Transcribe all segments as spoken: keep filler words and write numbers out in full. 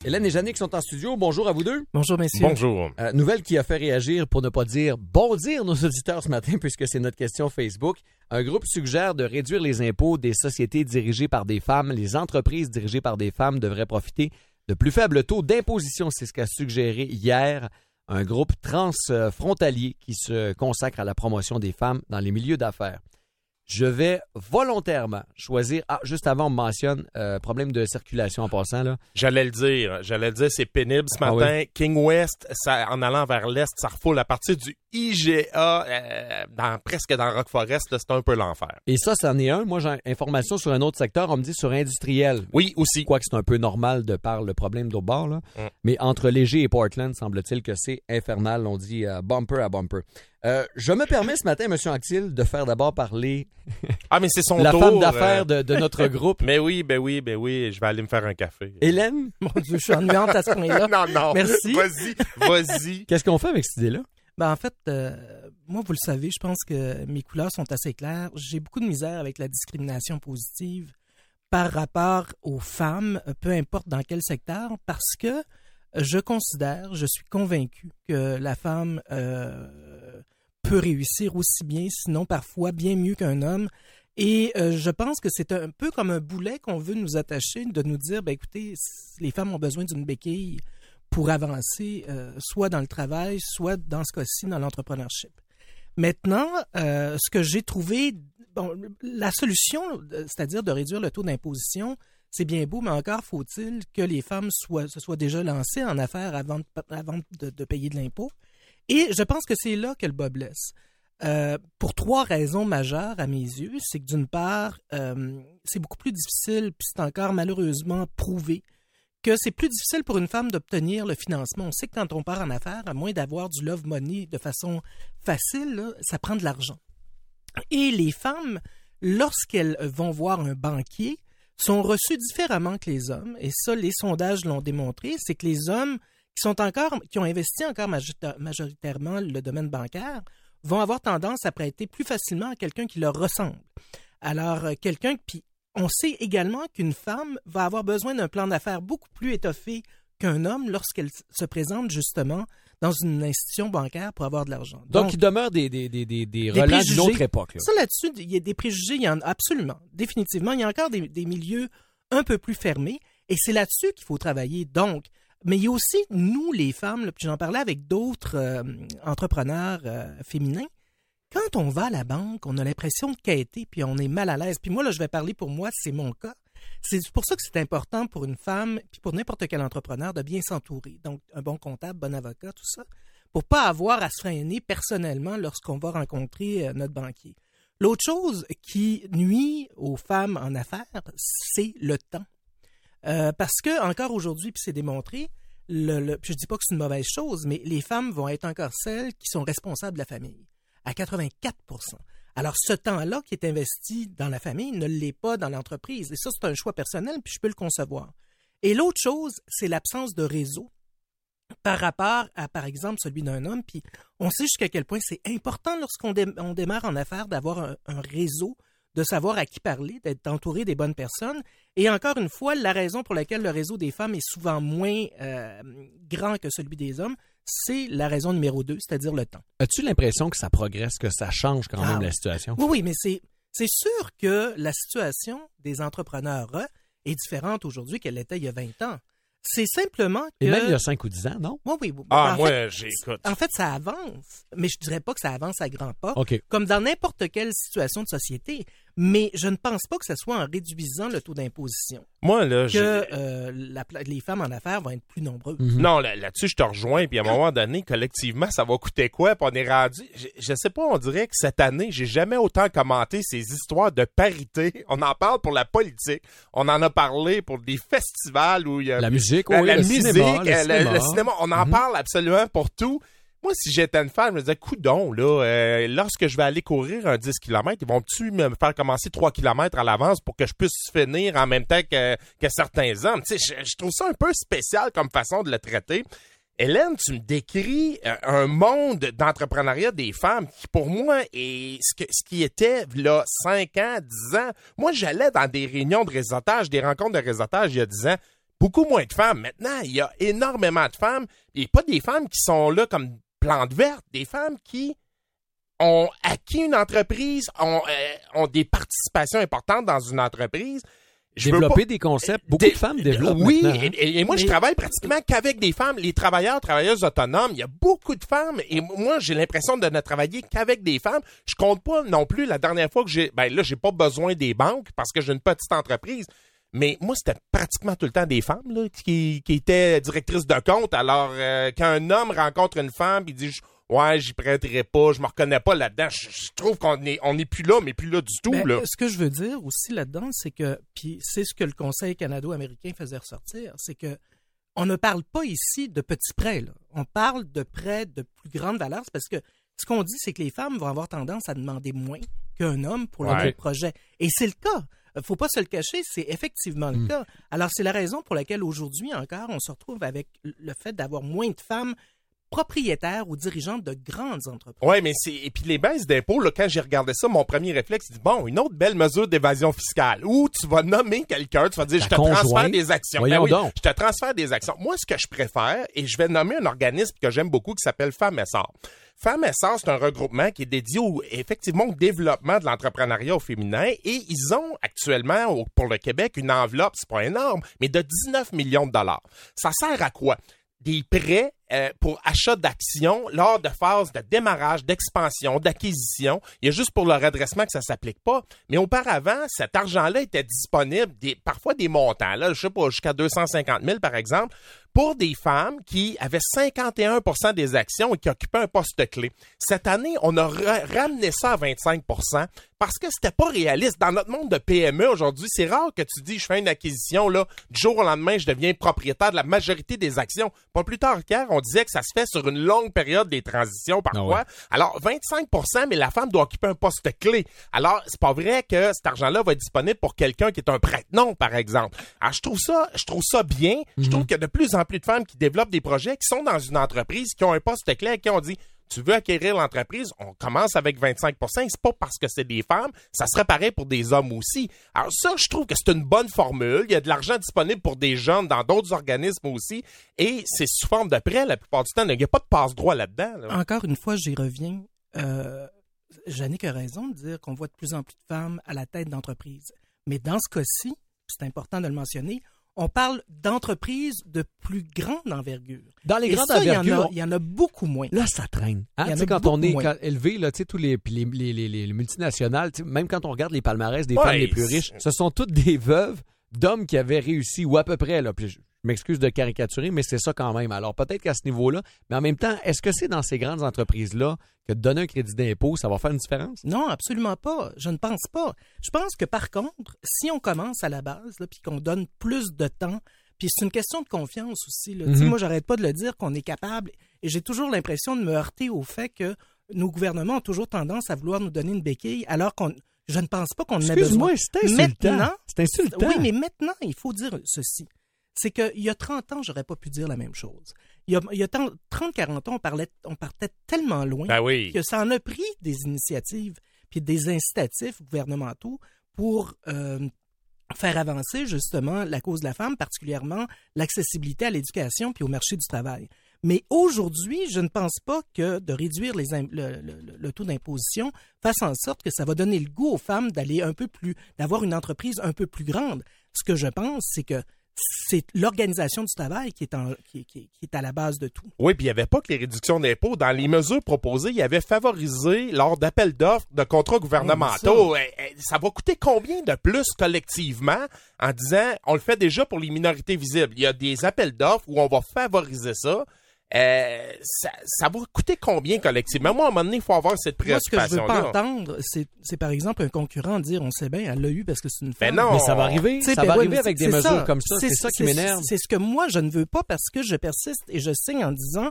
Hélène et Jannick sont en studio. Bonjour à vous deux. Bonjour, messieurs. Bonjour. Euh, nouvelle qui a fait réagir, pour ne pas dire bondir nos auditeurs ce matin, puisque c'est notre question Facebook. Un groupe suggère de réduire les impôts des sociétés dirigées par des femmes. Les entreprises dirigées par des femmes devraient profiter de plus faibles taux d'imposition. C'est ce qu'a suggéré hier un groupe transfrontalier qui se consacre à la promotion des femmes dans les milieux d'affaires. Je vais volontairement choisir... Ah, juste avant, on me mentionne euh, problème de circulation en passant, là. J'allais le dire. J'allais le dire, c'est pénible ce Ah matin. oui. King West, ça, en allant vers l'est, ça refoule à partir du I G A, euh, dans, presque dans Rock Forest, là, c'est un peu l'enfer. Et ça, c'en est un. Moi, j'ai information sur un autre secteur. On me dit sur industriel. Oui, aussi. Quoique c'est un peu normal de par le problème d'au bord, là. Mm. Mais entre Léger et Portland, semble-t-il que c'est infernal. On dit euh, bumper à bumper. Euh, je me permets ce matin, M. Anctil, de faire d'abord parler Ah, mais c'est son la tour. femme d'affaires euh, de, de notre groupe. Mais oui, ben oui, ben oui, je vais aller me faire un café. Hélène, Mon Dieu, je suis ennuyante à ce point-là. non, non. Merci. Vas-y, vas-y. qu'est-ce qu'on fait avec cette idée-là? Ben, en fait, euh, moi, vous le savez, je pense que mes couleurs sont assez claires. J'ai beaucoup de misère avec la discrimination positive par rapport aux femmes, peu importe dans quel secteur, parce que je considère, je suis convaincu que la femme euh, peut réussir aussi bien, sinon parfois bien mieux qu'un homme. Et euh, je pense que c'est un peu comme un boulet qu'on veut nous attacher, de nous dire, ben écoutez, les femmes ont besoin d'une béquille pour avancer, euh, soit dans le travail, soit dans ce cas-ci, dans l'entrepreneurship. Maintenant, euh, ce que j'ai trouvé, bon, la solution, c'est-à-dire de réduire le taux d'imposition, c'est bien beau, mais encore faut-il que les femmes soient, se soient déjà lancées en affaires avant de, avant de, de payer de l'impôt. Et je pense que c'est là que le bas blesse. Euh, pour trois raisons majeures à mes yeux. C'est que d'une part, euh, c'est beaucoup plus difficile, puis c'est encore malheureusement prouvé, que c'est plus difficile pour une femme d'obtenir le financement. On sait que quand on part en affaires, à moins d'avoir du love money de façon facile, là, ça prend de l'argent. Et les femmes, lorsqu'elles vont voir un banquier, sont reçues différemment que les hommes. Et ça, les sondages l'ont démontré, c'est que les hommes qui sont encore, qui ont investi encore majoritairement le domaine bancaire, vont avoir tendance à prêter plus facilement à quelqu'un qui leur ressemble. Alors, quelqu'un, puis on sait également qu'une femme va avoir besoin d'un plan d'affaires beaucoup plus étoffé qu'un homme lorsqu'elle se présente justement dans une institution bancaire pour avoir de l'argent. Donc, Donc il demeure des, des, des, des, des des relents d'une préjugés. autre époque. Là. Ça, là-dessus, il y a des préjugés, il y en a absolument, définitivement. Il y a encore des, des milieux un peu plus fermés et c'est là-dessus qu'il faut travailler. Donc, mais il y a aussi, nous, les femmes, là, puis j'en parlais avec d'autres euh, entrepreneurs euh, féminins, quand on va à la banque, on a l'impression de quêter, puis on est mal à l'aise. Puis moi, là, je vais parler pour moi, c'est mon cas. C'est pour ça que c'est important pour une femme, puis pour n'importe quel entrepreneur, de bien s'entourer. Donc, un bon comptable, bon avocat, tout ça, pour pas avoir à se freiner personnellement lorsqu'on va rencontrer euh, notre banquier. L'autre chose qui nuit aux femmes en affaires, c'est le temps. Euh, parce que, encore aujourd'hui, puis c'est démontré, le, le, puis je dis pas que c'est une mauvaise chose, mais les femmes vont être encore celles qui sont responsables de la famille, à quatre-vingt-quatre pour cent. Alors, ce temps-là qui est investi dans la famille ne l'est pas dans l'entreprise. Et ça, c'est un choix personnel, puis je peux le concevoir. Et l'autre chose, c'est l'absence de réseau par rapport à, par exemple, celui d'un homme. Puis on sait jusqu'à quel point c'est important lorsqu'on dé- on démarre en affaires d'avoir un, un réseau, de savoir à qui parler, d'être entouré des bonnes personnes. Et encore une fois, la raison pour laquelle le réseau des femmes est souvent moins euh, grand que celui des hommes, c'est la raison numéro deux, c'est-à-dire le temps. As-tu l'impression que ça progresse, que ça change quand Ah, même la situation? Oui, oui, mais c'est, c'est sûr que la situation des entrepreneurs est différente aujourd'hui qu'elle l'était il y a vingt ans. C'est simplement que... Et même il y a cinq ou dix ans, non? Oui, oui. oui. Ah, en moi, fait, j'écoute. En fait, ça avance, mais je dirais pas que ça avance à grands pas, OK. comme dans n'importe quelle situation de société. Mais je ne pense pas que ce soit en réduisant le taux d'imposition Moi, là, que j'ai... euh, la, les femmes en affaires vont être plus nombreuses. Mm-hmm. Non, là, là-dessus, je te rejoins. Puis à un moment donné, collectivement, ça va coûter quoi? Puis on est rendu... Je, je sais pas, on dirait que cette année, j'ai jamais autant commenté ces histoires de parité. On en parle pour la politique. On en a parlé pour des festivals où il y a... La musique, la, oui, la le musique, cinéma, le euh, le, cinéma. le cinéma. On en Mhm. parle absolument pour tout. Moi, si j'étais une femme, je me disais, coudon, là, euh, lorsque je vais aller courir un dix kilomètres, ils vont-tu me faire commencer trois kilomètres à l'avance pour que je puisse finir en même temps que, que certains hommes? Tu sais, je, je trouve ça un peu spécial comme façon de le traiter. Hélène, tu me décris euh, un monde d'entrepreneuriat des femmes qui, pour moi, est ce, que, ce qui était là cinq ans, dix ans. Moi, j'allais dans des réunions de réseautage, des rencontres de réseautage il y a dix ans. beaucoup moins de femmes. Maintenant, il y a énormément de femmes, et pas des femmes qui sont là comme plantes vertes, des femmes qui ont acquis une entreprise, ont, euh, ont des participations importantes dans une entreprise. Je Développer veux pas... des concepts. Beaucoup Des... de femmes développent Oui, maintenant, hein? et, et moi, je travaille pratiquement qu'avec des femmes. Les travailleurs, travailleuses autonomes, il y a beaucoup de femmes. Et moi, j'ai l'impression de ne travailler qu'avec des femmes. Je compte pas non plus la dernière fois que j'ai... Ben là, j'ai pas besoin des banques parce que j'ai une petite entreprise. Mais moi, c'était pratiquement tout le temps des femmes là, qui, qui étaient directrices de compte. Alors, euh, quand un homme rencontre une femme, il dit... Ouais, j'y prêterai pas, je me reconnais pas là-dedans. Je, je trouve qu'on est, on est plus là, mais plus là du tout, ben, là. Ce que je veux dire aussi là-dedans, c'est que, puis c'est ce que le Conseil canado-américain faisait ressortir, c'est que on ne parle pas ici de petits prêts, là. On parle de prêts de plus grande valeur, c'est parce que ce qu'on dit, c'est que les femmes vont avoir tendance à demander moins qu'un homme pour leur Ouais. projet. Et c'est le cas. Faut pas se le cacher, c'est effectivement le Mm. cas. Alors, c'est la raison pour laquelle aujourd'hui encore, on se retrouve avec le fait d'avoir moins de femmes propriétaires ou dirigeantes de grandes entreprises. Ouais, mais c'est, et puis les baisses d'impôts, là, quand j'ai regardé ça, mon premier réflexe, c'est bon, une autre belle mesure d'évasion fiscale où tu vas nommer quelqu'un, tu vas dire, Ta je te conjointe. transfère des actions. Voyons Ben oui, donc. je te transfère des actions. Moi, ce que je préfère, et je vais nommer un organisme que j'aime beaucoup qui s'appelle Femmes Essor. Femmes Essor, c'est un regroupement qui est dédié au, effectivement, au développement de l'entrepreneuriat au féminin et ils ont actuellement, au- pour le Québec, une enveloppe, c'est pas énorme, mais de dix-neuf millions de dollars. Ça sert à quoi? Des prêts euh, pour achat d'actions lors de phases de démarrage, d'expansion, d'acquisition. Il y a juste pour le redressement que ça s'applique pas. Mais auparavant, cet argent-là était disponible, des, parfois des montants, là, je sais pas, jusqu'à deux cent cinquante mille par exemple, pour des femmes qui avaient cinquante et un pour cent des actions et qui occupaient un poste clé. Cette année, on a ra- ramené ça à vingt-cinq pour cent parce que c'était pas réaliste. Dans notre monde de P M E aujourd'hui, c'est rare que tu dis, je fais une acquisition, là, du jour au lendemain, je deviens propriétaire de la majorité des actions. Pas plus tard qu'hier, on disait que ça se fait sur une longue période des transitions parfois. Ah ouais. Alors, vingt-cinq pour cent, mais la femme doit occuper un poste clé. Alors, c'est pas vrai que cet argent-là va être disponible pour quelqu'un qui est un prête-nom, par exemple. Alors, je trouve ça, je trouve ça bien. Je trouve qu'il y a de plus en plus de femmes qui développent des projets, qui sont dans une entreprise, qui ont un poste clé et qui ont dit, tu veux acquérir l'entreprise, on commence avec vingt-cinq pour cent. C'est pas parce que c'est des femmes, ça serait pareil pour des hommes aussi. Alors ça, je trouve que c'est une bonne formule. Il y a de l'argent disponible pour des jeunes dans d'autres organismes aussi. Et c'est sous forme de prêt la plupart du temps. Il n'y a pas de passe-droit là-dedans. Là. Encore une fois, j'y reviens. Euh, Jannick a raison de dire qu'on voit de plus en plus de femmes à la tête d'entreprises. Mais dans ce cas-ci, c'est important de le mentionner, on parle d'entreprises de plus grande envergure. Dans les Et grandes ça, il y en envergures, a- il y, en a beaucoup moins. là, ça traîne. Hein? Il y en Tu sais, a quand on beaucoup est moins. quand- élevé, là, tu sais, tous les, puis les, les, les, les- les multinationales, tu sais, même quand on regarde les palmarès des Ouais, femmes les plus c'est- riches, ce sont toutes des veuves d'hommes qui avaient réussi, ou à peu près, là. Puis je je m'excuse de caricaturer, mais c'est ça quand même. Alors peut-être qu'à ce niveau-là, mais en même temps, est-ce que c'est dans ces grandes entreprises-là que de donner un crédit d'impôt, ça va faire une différence? Non, absolument pas. Je ne pense pas. Je pense que par contre, si on commence à la base, là, puis qu'on donne plus de temps, puis c'est une question de confiance aussi. Là. Tu sais, Mhm. moi, j'arrête pas de le dire qu'on est capable, et j'ai toujours l'impression de me heurter au fait que nos gouvernements ont toujours tendance à vouloir nous donner une béquille, alors qu'on, je ne pense pas qu'on en a besoin. Excuse-moi, c'est insultant. Maintenant- C'est insultant. Oui, mais maintenant, il faut dire ceci. C'est qu'il y a trente ans, j'aurais pas pu dire la même chose. Il y a, il y a trente quarante ans, on, parlait, on partait tellement loin Ben oui. que ça en a pris des initiatives puis des incitatifs gouvernementaux pour euh, faire avancer justement la cause de la femme, particulièrement l'accessibilité à l'éducation puis au marché du travail. Mais aujourd'hui, je ne pense pas que de réduire les, im- le, le- le taux d'imposition fasse en sorte que ça va donner le goût aux femmes d'aller un peu plus, d'avoir une entreprise un peu plus grande. Ce que je pense, c'est que c'est l'organisation du travail qui est, en, qui, qui- qui est à la base de tout. Oui, puis il n'y avait pas que les réductions d'impôts. Dans les mesures proposées, il y avait favorisé lors d'appels d'offres de contrats gouvernementaux. Eh, eh, ça va coûter combien de plus collectivement en disant on le fait déjà pour les minorités visibles? Il y a des appels d'offres où on va favoriser ça. Euh, ça, ça va coûter combien collectivement? Moi, à un moment donné, il faut avoir cette Moi, ce que je veux préoccupation-là. pas entendre, c'est, c'est par exemple un concurrent dire on sait bien, elle l'a eu parce que c'est une Ben femme. non. Mais ça va arriver. Tu sais, Ça ben va oui, arriver mais avec des c'est mesures ça. comme ça. C'est ça qui m'énerve. C'est ce que moi, je ne veux pas parce que je persiste et je signe en disant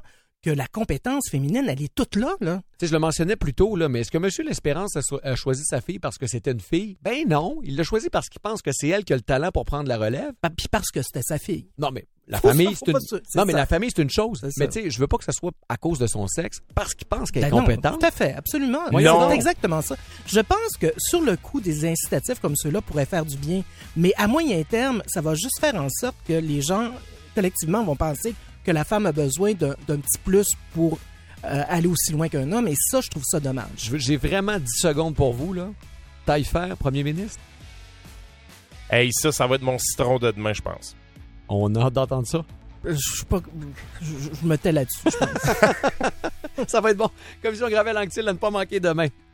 que la compétence féminine, elle est toute là, là. Tu sais, je le mentionnais plus tôt, là, mais est-ce que M. L'Espérance a, so- a choisi sa fille parce que c'était une fille? Ben non, il l'a choisi parce qu'il pense que c'est elle qui a le talent pour prendre la relève. Pa- Puis parce que c'était sa fille. Non, mais la Faut famille, ça, c'est faut une... pas ça, c'est Non, mais ça. la famille, c'est une chose. C'est Mais ça. tu sais, je veux pas que ça soit à cause de son sexe, parce qu'il pense qu'elle est Ben non, compétente. tout à fait, absolument. Non. C'est exactement ça. Je pense que sur le coup, des incitatifs comme ceux-là pourraient faire du bien, mais à moyen terme, ça va juste faire en sorte que les gens, collectivement, vont penser que la femme a besoin d'un, d'un petit plus pour euh, aller aussi loin qu'un homme, et ça, je trouve ça dommage. Je veux- J'ai vraiment dix secondes pour vous, là. Taillefer, premier ministre. Hey, ça, ça va être mon citron de demain, je pense. On a hâte d'entendre ça. Je, suis pas, je, je me tais là-dessus, je pense. Ça va être bon. Commission Gravel-Anctil à ne pas manquer demain.